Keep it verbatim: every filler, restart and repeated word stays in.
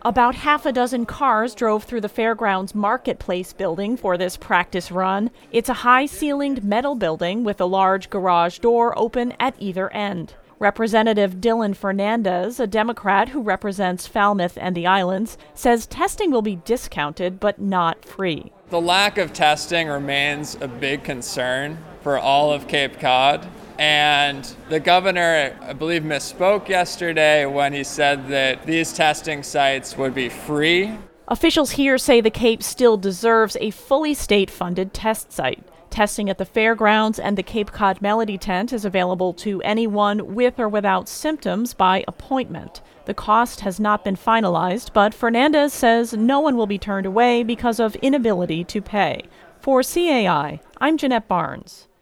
About half a dozen cars drove through the fairgrounds marketplace building for this practice run. It's a high-ceilinged metal building with a large garage door open at either end. Representative Dylan Fernandez, a Democrat who represents Falmouth and the islands, says testing will be discounted but not free. The lack of testing remains a big concern for all of Cape Cod. And the governor, I believe, misspoke yesterday when he said that these testing sites would be free. Officials here say the Cape still deserves a fully state-funded test site. Testing at the fairgrounds and the Cape Cod Melody Tent is available to anyone with or without symptoms by appointment. The cost has not been finalized, but Fernandez says no one will be turned away because of inability to pay. For C A I, I'm Jeanette Barnes.